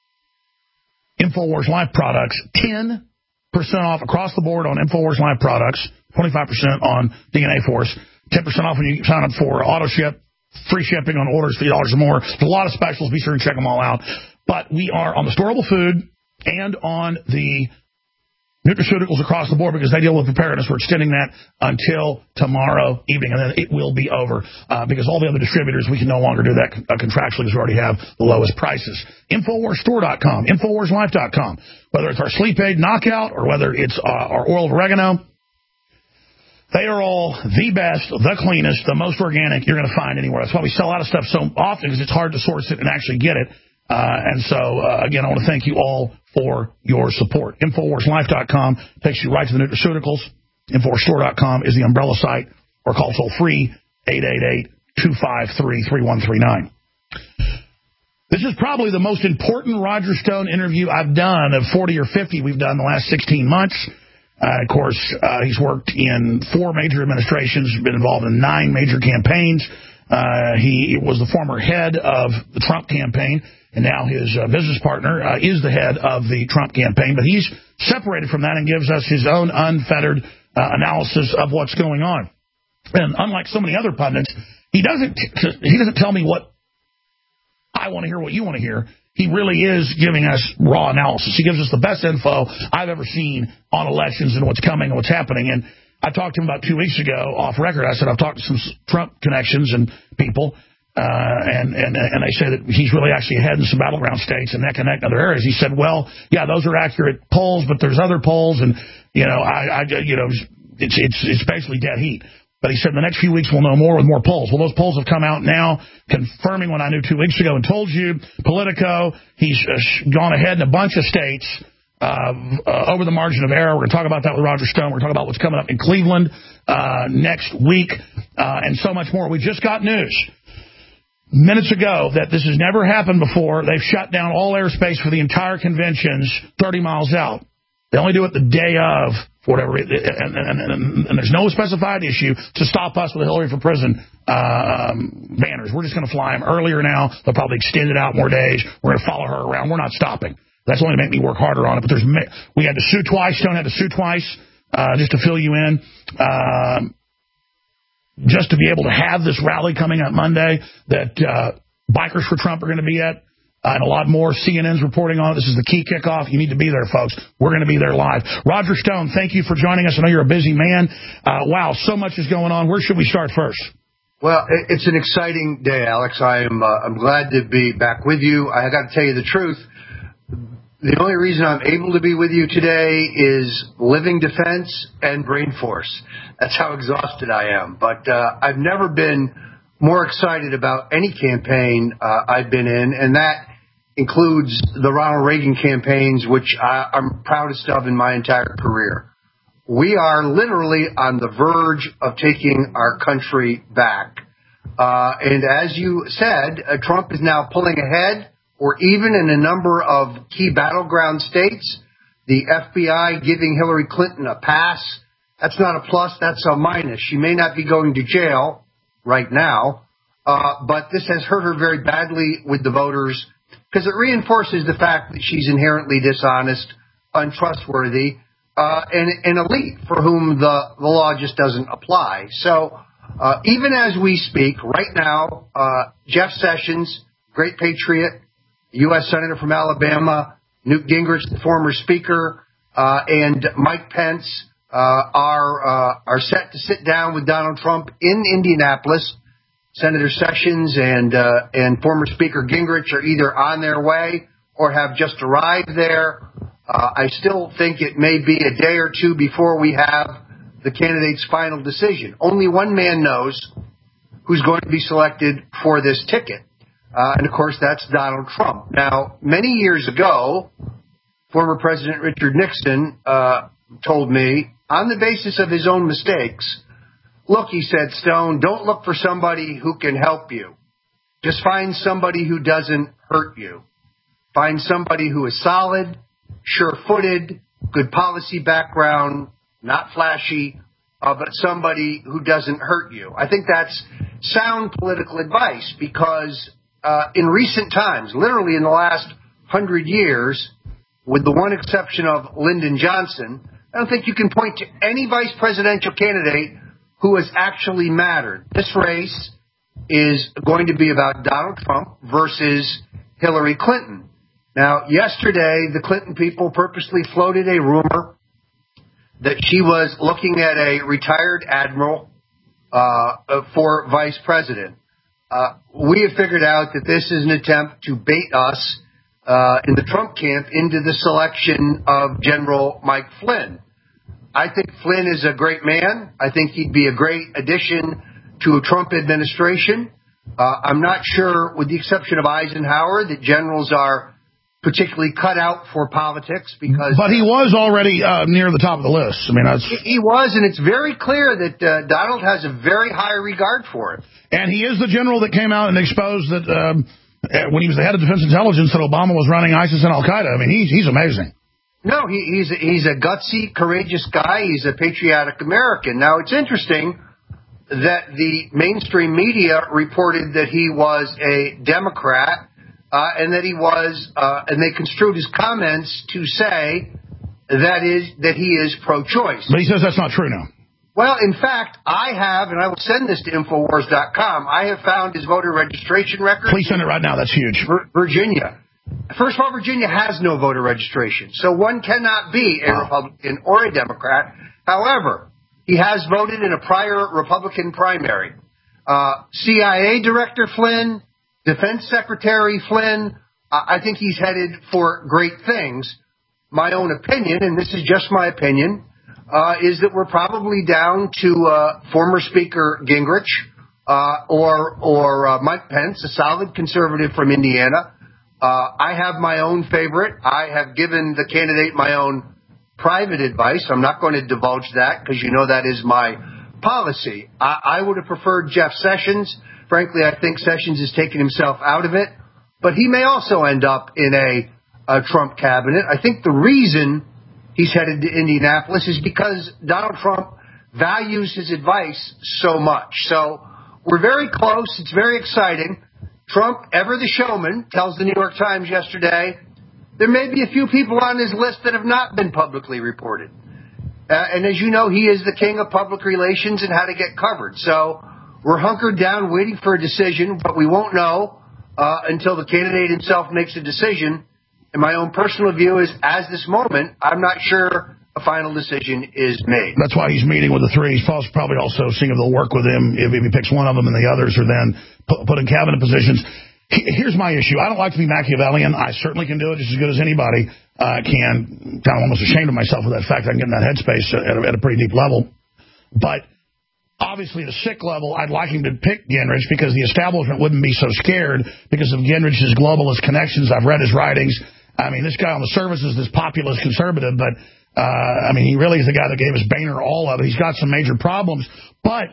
InfoWars Life products, ten percent off across the board on InfoWars Life products, twenty-five percent on D N A Force, ten percent off when you sign up for auto ship, free shipping on orders, fifty dollars or more. There's a lot of specials. Be sure and check them all out. But we are on the storable food and on the nutraceuticals across the board because they deal with preparedness. We're extending that until tomorrow evening, and then it will be over uh, because all the other distributors, we can no longer do that uh, contractually because we already have the lowest prices. Infowars Store dot com, Infowars Life dot com, whether it's our Sleep Aid Knockout or whether it's uh, our oil of oregano, they are all the best, the cleanest, the most organic you're going to find anywhere. That's why we sell out of stuff so often because it's hard to source it and actually get it. Uh, and so, uh, again, I want to thank you all for your support. Infowars Life dot com takes you right to the nutraceuticals. Infowars Store dot com is the umbrella site, or call toll-free eight eight eight, two five three, three one three nine. This is probably the most important Roger Stone interview I've done of forty or fifty we've done in the last sixteen months. Uh, of course, uh, he's worked in four major administrations, been involved in nine major campaigns. Uh, he was the former head of the Trump campaign, and now his uh, business partner uh, is the head of the Trump campaign. But he's separated from that and gives us his own unfettered uh, analysis of what's going on. And unlike so many other pundits, he doesn't he doesn't tell me what I want to hear, what you want to hear. He really is giving us raw analysis. He gives us the best info I've ever seen on elections and what's coming and what's happening. And I talked to him about two weeks ago off record. I said, I've talked to some Trump connections and people, uh, and, and, and they say that he's really actually ahead in some battleground states and neck and neck in other areas. He said, well, yeah, those are accurate polls, but there's other polls, and, you know, I, I you know, it's, it's, it's basically dead heat. But he said the next few weeks we'll know more with more polls. Well, those polls have come out now, confirming what I knew two weeks ago and told you. Politico, he's uh, gone ahead in a bunch of states uh, uh, over the margin of error. We're going to talk about that with Roger Stone. We're going to talk about what's coming up in Cleveland uh, next week uh, and so much more. We just got news minutes ago that this has never happened before. They've shut down all airspace for the entire conventions thirty miles out. They only do it the day of, for whatever, and, and, and, and there's no specified issue to stop us with the Hillary for Prison um, banners. We're just going to fly them earlier now. They'll probably extend it out more days. We're going to follow her around. We're not stopping. That's only to make me work harder on it. But there's we had to sue twice. Stone had to sue twice uh, just to fill you in. Um, just to be able to have this rally coming up Monday that uh, Bikers for Trump are going to be at. Uh, and a lot more. C N N's reporting on it. This is the key kickoff. You need to be there, folks. We're going to be there live. Roger Stone, thank you for joining us. I know you're a busy man. Uh, wow, so much is going on. Where should we start first? Well, it's an exciting day, Alex. I am uh, I'm glad to be back with you. I got to tell you the truth. The only reason I'm able to be with you today is living defense and brain force. That's how exhausted I am. But uh, I've never been more excited about any campaign uh, I've been in, and that includes the Ronald Reagan campaigns, which I, I'm proudest of in my entire career. We are literally on the verge of taking our country back. Uh, and as you said, uh, Trump is now pulling ahead, or even in a number of key battleground states. The F B I giving Hillary Clinton a pass. That's not a plus, that's a minus. She may not be going to jail right now, uh, but this has hurt her very badly with the voters because it reinforces the fact that she's inherently dishonest, untrustworthy, uh, and an elite for whom the, the law just doesn't apply. So uh, even as we speak right now, uh, Jeff Sessions, great patriot, U S Senator from Alabama, Newt Gingrich, the former speaker, uh, and Mike Pence uh, are uh, are set to sit down with Donald Trump in Indianapolis. Senator Sessions and uh, and former Speaker Gingrich are either on their way or have just arrived there. Uh, I still think it may be a day or two before we have the candidate's final decision. Only one man knows who's going to be selected for this ticket. Uh, and, of course, that's Donald Trump. Now, many years ago, former President Richard Nixon uh, told me, on the basis of his own mistakes, look, he said, Stone, don't look for somebody who can help you. Just find somebody who doesn't hurt you. Find somebody who is solid, sure-footed, good policy background, not flashy, uh, but somebody who doesn't hurt you. I think that's sound political advice because uh, in recent times, literally in the last hundred years, with the one exception of Lyndon Johnson, I don't think you can point to any vice presidential candidate who has actually mattered. This race is going to be about Donald Trump versus Hillary Clinton. Now, yesterday, the Clinton people purposely floated a rumor that she was looking at a retired admiral uh, for vice president. Uh, we have figured out that this is an attempt to bait us uh, in the Trump camp into the selection of General Mike Flynn. I think Flynn is a great man. I think he'd be a great addition to a Trump administration. Uh, I'm not sure, with the exception of Eisenhower, that generals are particularly cut out for politics because... But he was already uh, near the top of the list. I mean, that's... He was, and it's very clear that uh, Donald has a very high regard for it. And he is the general that came out and exposed that um, when he was the head of Defense Intelligence that Obama was running ISIS and Al-Qaeda. I mean, he's, he's amazing. No, he, he's, a, he's a gutsy, courageous guy. He's a patriotic American. Now, it's interesting that the mainstream media reported that he was a Democrat uh, and that he was, uh, and they construed his comments to say that is that he is pro-choice. But he says that's not true now. Well, in fact, I have, and I will send this to Infowars dot com, I have found his voter registration record. Please send it right now. That's huge. Virginia. First of all, Virginia has no voter registration, so one cannot be a wow. Republican or a Democrat. However, he has voted in a prior Republican primary. Uh, C I A Director Flynn, Defense Secretary Flynn, uh, I think he's headed for great things. My own opinion, and this is just my opinion, uh, is that we're probably down to uh, former Speaker Gingrich uh, or, or uh, Mike Pence, a solid conservative from Indiana. Uh, I have my own favorite. I have given the candidate my own private advice. I'm not going to divulge that because you know that is my policy. I, I would have preferred Jeff Sessions. Frankly, I think Sessions has taken himself out of it, but he may also end up in a, a Trump cabinet. I think the reason he's headed to Indianapolis is because Donald Trump values his advice so much. So we're very close. It's very exciting. Trump, ever the showman, tells the New York Times yesterday, there may be a few people on his list that have not been publicly reported. Uh, and as you know, he is the king of public relations and how to get covered. So we're hunkered down waiting for a decision, but we won't know uh, until the candidate himself makes a decision. And my own personal view is, as this moment, I'm not sure a final decision is made. That's why he's meeting with the three. He's probably also seeing if they'll work with him, if, if he picks one of them and the others are then put, put in cabinet positions. Here's my issue. I don't like to be Machiavellian. I certainly can do it just as good as anybody uh, can. Kind of almost ashamed of myself with that fact. I can get in that headspace at a, at a pretty deep level. But obviously at a sick level, I'd like him to pick Gingrich because the establishment wouldn't be so scared because of Gingrich's globalist connections. I've read his writings. I mean, this guy on the surface is this populist conservative, but, uh, I mean, he really is the guy that gave us Boehner all of it. He's got some major problems, but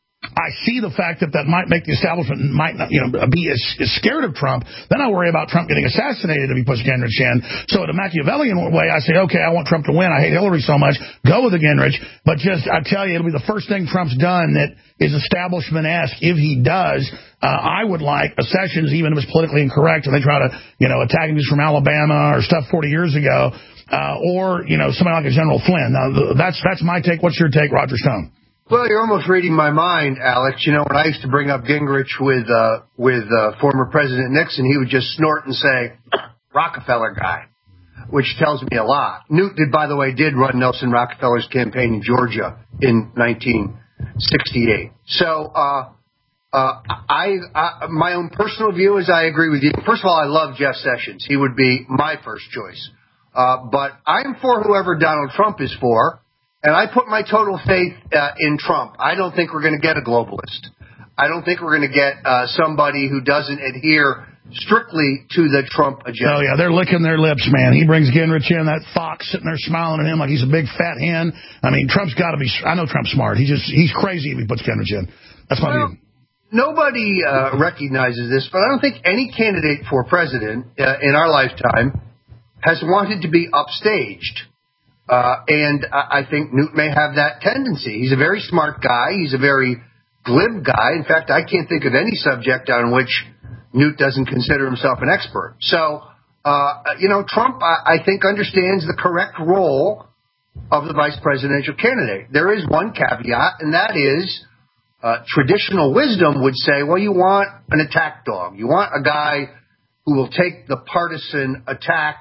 I see the fact that that might make the establishment might not, you know, be as, as scared of Trump. Then I worry about Trump getting assassinated if he puts Gingrich in. So in a Machiavellian way, I say, okay, I want Trump to win. I hate Hillary so much. Go with the Gingrich. But just, I tell you, it'll be the first thing Trump's done that is establishment-esque. If he does, uh, I would like a Sessions, even if it's politically incorrect, and they try to, you know, attack him from Alabama or stuff forty years ago, uh, or, you know, somebody like a General Flynn. Now, that's, that's my take. What's your take, Roger Stone? Well, you're almost reading my mind, Alex. You know, when I used to bring up Gingrich with uh, with uh, former President Nixon, he would just snort and say, Rockefeller guy, which tells me a lot. Newt, did, by the way, did run Nelson Rockefeller's campaign in Georgia in nineteen sixty-eight. So uh, uh, I, I my own personal view is I agree with you. First of all, I love Jeff Sessions. He would be my first choice. Uh, but I'm for whoever Donald Trump is for. And I put my total faith uh, in Trump. I don't think we're going to get a globalist. I don't think we're going to get uh, somebody who doesn't adhere strictly to the Trump agenda. Oh, yeah, they're licking their lips, man. He brings Gingrich in, that fox sitting there smiling at him like he's a big fat hen. I mean, Trump's got to be, I know Trump's smart. He just, he's crazy if he puts Gingrich in. That's my well, view. Nobody uh, recognizes this, but I don't think any candidate for president uh, in our lifetime has wanted to be upstaged. Uh, and I, I think Newt may have that tendency. He's a very smart guy. He's a very glib guy. In fact, I can't think of any subject on which Newt doesn't consider himself an expert. So, uh, you know, Trump, I, I think, understands the correct role of the vice presidential candidate. There is one caveat, and that is uh, traditional wisdom would say, well, you want an attack dog. You want a guy who will take the partisan attack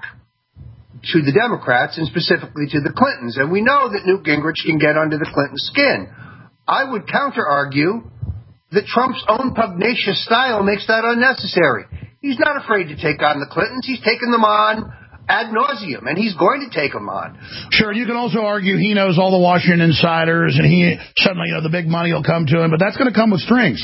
to the Democrats and specifically to the Clintons. And we know that Newt Gingrich can get under the Clinton skin. I would counter-argue that Trump's own pugnacious style makes that unnecessary. He's not afraid to take on the Clintons. He's taken them on ad nauseum, and he's going to take them on. Sure, you can also argue he knows all the Washington insiders, and he suddenly, you know, the big money will come to him, but that's going to come with strings.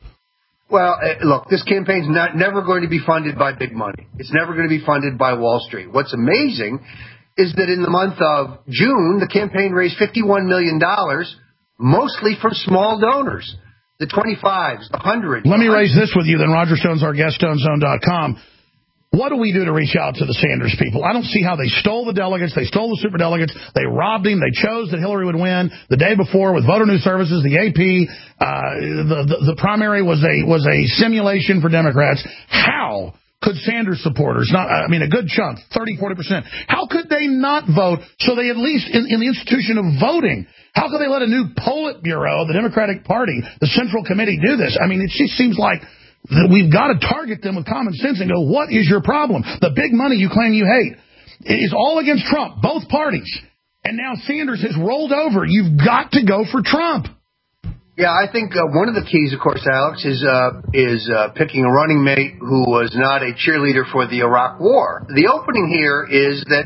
Well, uh, look, this campaign's not never going to be funded by big money. It's never going to be funded by Wall Street. What's amazing is that in the month of June, the campaign raised fifty-one million dollars, mostly from small donors. The twenty-fives, the hundreds. Let me raise this with you, then. Roger Stone's our guest, stone zone dot com. What do we do to reach out to the Sanders people? I don't see how they stole the delegates. They stole the superdelegates. They robbed him. They chose that Hillary would win the day before with Voter News Services, the A P. Uh, the, the, the primary was a was a simulation for Democrats. How could Sanders supporters, not I mean a good chunk, thirty, forty percent, how could they not vote so they at least, in, in the institution of voting, how could they let a new Politburo, the Democratic Party, the Central Committee do this? I mean, it just seems like that we've got to target them with common sense and go, what is your problem? The big money you claim you hate is all against Trump, both parties. And now Sanders has rolled over. You've got to go for Trump. Yeah, I think uh, one of the keys, of course, Alex, is uh, is uh, picking a running mate who was not a cheerleader for the Iraq War. The opening here is that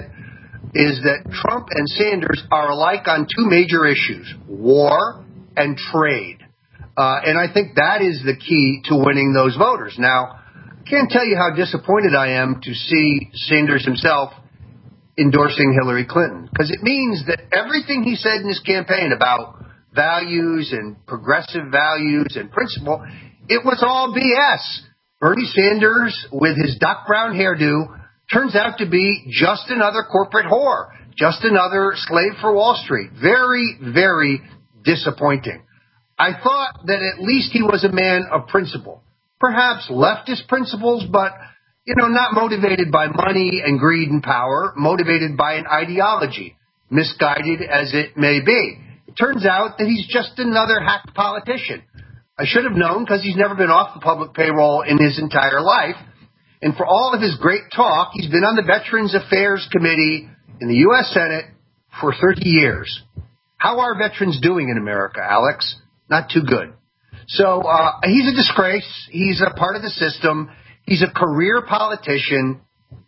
is that Trump and Sanders are alike on two major issues, war and trade. Uh, and I think that is the key to winning those voters. Now, I can't tell you how disappointed I am to see Sanders himself endorsing Hillary Clinton, because it means that everything he said in his campaign about values and progressive values and principle, it was all B S. Bernie Sanders, with his Doc Brown hairdo, turns out to be just another corporate whore, just another slave for Wall Street. Very, very disappointing. I thought that at least he was a man of principle, perhaps leftist principles, but, you know, not motivated by money and greed and power, motivated by an ideology, misguided as it may be. It turns out that he's just another hack politician. I should have known because he's never been off the public payroll in his entire life. And for all of his great talk, he's been on the Veterans Affairs Committee in the U S Senate for thirty years. How are veterans doing in America, Alex? Not too good. So uh, he's a disgrace. He's a part of the system. He's a career politician.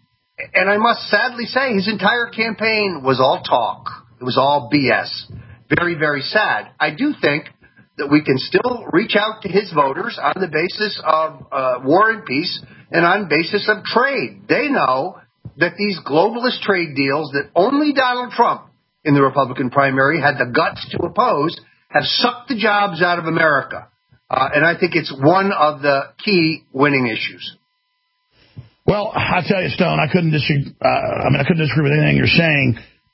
And I must sadly say his entire campaign was all talk. It was all B S. Very, very sad. I do think that we can still reach out to his voters on the basis of uh, war and peace and on basis of trade. They know that these globalist trade deals that only Donald Trump in the Republican primary had the guts to oppose have sucked the jobs out of America. Uh, and I think it's one of the key winning issues. Well, I tell you, Stone, I couldn't disagree. Uh, I mean, I couldn't disagree with anything you're saying.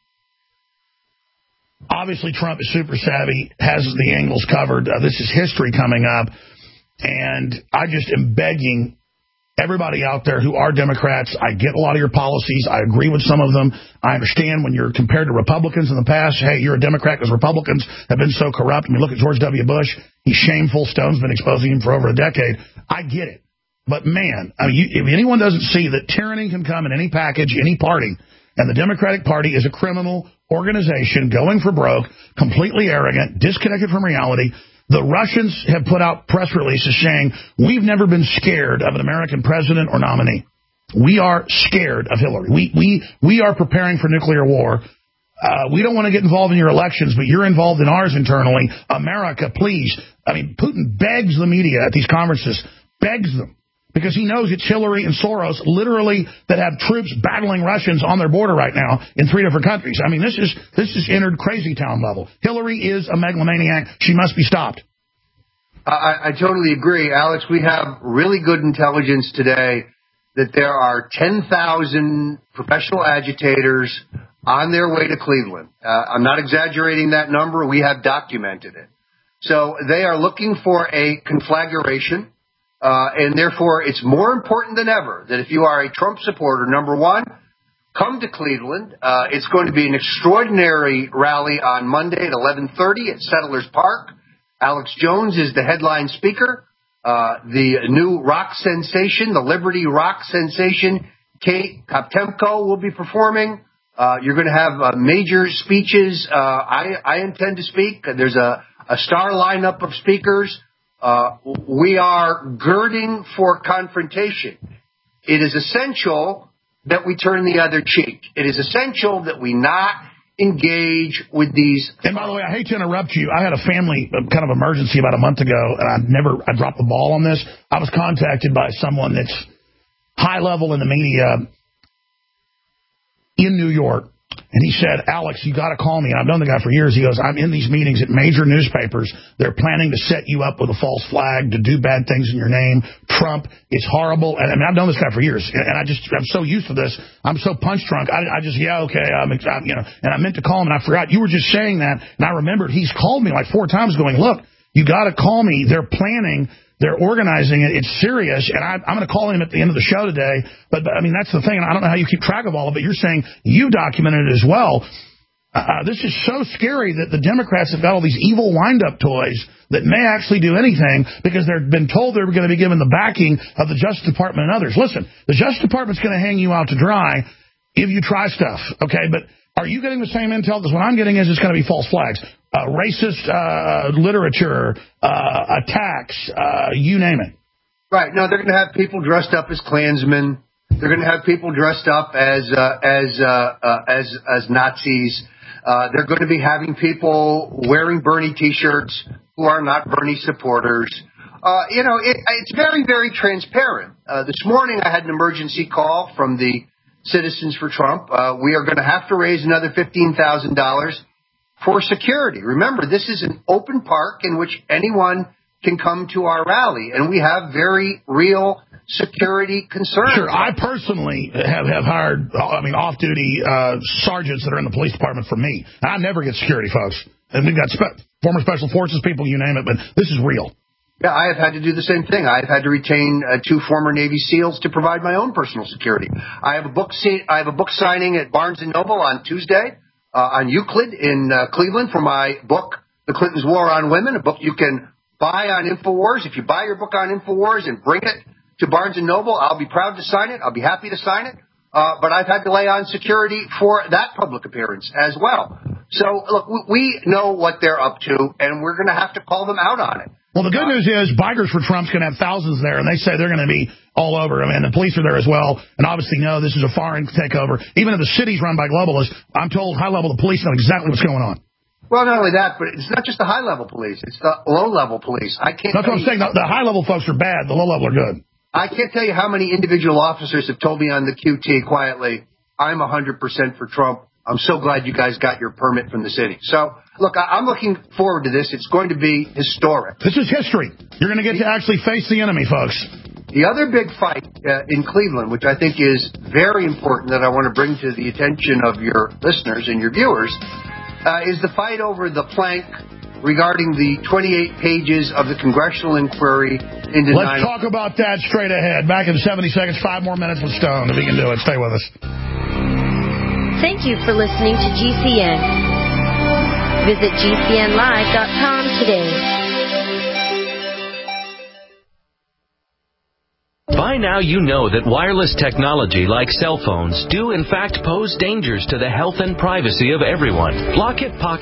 Obviously, Trump is super savvy, has the angles covered. Uh, this is history coming up. And I just am begging everybody out there who are Democrats, I get a lot of your policies. I agree with some of them. I understand when you're compared to Republicans in the past, hey, you're a Democrat because Republicans have been so corrupt. I mean, look at George W. Bush. He's shameful. Stone's been exposing him for over a decade. I get it. But, man, I mean, you, if anyone doesn't see that tyranny can come in any package, any party, and the Democratic Party is a criminal organization going for broke, completely arrogant, disconnected from reality. The Russians have put out press releases saying, we've never been scared of an American president or nominee. We are scared of Hillary. We we we are preparing for nuclear war. Uh, we don't want to get involved in your elections, but you're involved in ours internally. America, please. I mean, Putin begs the media at these conferences, begs them, because he knows it's Hillary and Soros, literally, that have troops battling Russians on their border right now in three different countries. I mean, this is this is entered crazy town level. Hillary is a megalomaniac. She must be stopped. I, I totally agree. Alex, we have really good intelligence today that there are ten thousand professional agitators on their way to Cleveland. Uh, I'm not exaggerating that number. We have documented it. So they are looking for a conflagration, uh, and therefore it's more important than ever that if you are a Trump supporter, number one, come to Cleveland. Uh, it's going to be an extraordinary rally on Monday at eleven thirty at Settlers Park. Alex Jones is the headline speaker. Uh, the new rock sensation, the Liberty rock sensation, Kate Koptemko will be performing. Uh, you're going to have uh, major speeches. Uh, I, I intend to speak. There's a, a star lineup of speakers. Uh, we are girding for confrontation. It is essential that we turn the other cheek. It is essential that we not engage with these. And by the way, I hate to interrupt you. I had a family kind of emergency about a month ago, and I never, I dropped the ball on this. I was contacted by someone that's high level in the media in New York, and he said, Alex, you got to call me. And I've known the guy for years. He goes, I'm in these meetings at major newspapers. They're planning to set you up with a false flag, to do bad things in your name. Trump, it's horrible. And I mean, I've known this guy for years, and I just, I'm so used to this. I'm so punch drunk. I, I just, yeah, okay, I'm, I'm, you know, and I meant to call him, and I forgot. You were just saying that, and I remembered he's called me like four times going, look, you got to call me. They're planning. They're organizing it. It's serious, and I, I'm going to call him at the end of the show today. But, but, I mean, that's the thing, and I don't know how you keep track of all of it. You're saying you documented it as well. Uh, this is so scary that the Democrats have got all these evil wind-up toys that may actually do anything because they've been told they're going to be given the backing of the Justice Department and others. Listen, the Justice Department's going to hang you out to dry if you try stuff, okay? But are you getting the same intel? Because what I'm getting is it's going to be false flags. Uh, racist uh, literature, uh, attacks, uh, you name it. Right. No, they're going to have people dressed up as Klansmen. They're going to have people dressed up as uh, as uh, uh, as as Nazis. Uh, they're going to be having people wearing Bernie T-shirts who are not Bernie supporters. Uh, you know, it, it's very, very transparent. Uh, this morning I had an emergency call from the Citizens for Trump. Uh, we are going to have to raise another fifteen thousand dollars for security. Remember, this is an open park in which anyone can come to our rally, and we have very real security concerns. Sure, I personally have, have hired, I mean, off-duty uh, sergeants that are in the police department for me. I never get security, folks. And we've got spe- former special forces people, you name it, but this is real. Yeah, I have had to do the same thing. I've had to retain uh, two former Navy SEALs to provide my own personal security. I have a book se- I have a book signing at Barnes and Noble on Tuesday uh, on Euclid in uh, Cleveland for my book, The Clintons' War on Women, a book you can buy on InfoWars. If you buy your book on InfoWars and bring it to Barnes and Noble, I'll be proud to sign it. I'll be happy to sign it. Uh, but I've had to lay on security for that public appearance as well. So, look, we know what they're up to, and we're going to have to call them out on it. Well, the good news is Bikers for Trump's going to have thousands there, and they say they're going to be all over. I mean, the police are there as well, and obviously know this is a foreign takeover. Even if the city's run by globalists, I'm told high-level the police know exactly what's going on. Well, not only that, but it's not just the high-level police. It's the low-level police. I can't. That's what I'm saying. The, the high-level folks are bad. The low-level are good. I can't tell you how many individual officers have told me on the Q T quietly, I'm one hundred percent for Trump. I'm so glad you guys got your permit from the city. So, look, I'm looking forward to this. It's going to be historic. This is history. You're going to get to actually face the enemy, folks. The other big fight uh, in Cleveland, which I think is very important that I want to bring to the attention of your listeners and your viewers, uh, is the fight over the plank regarding the twenty-eight pages of the congressional inquiry into Let's talk about that straight ahead. Back in seventy seconds, five more minutes with Stone, if he can do it. Stay with us. Thank you for listening to G C N. Visit G C N live dot com today. By now you know that wireless technology like cell phones do in fact pose dangers to the health and privacy of everyone. Locket Pocket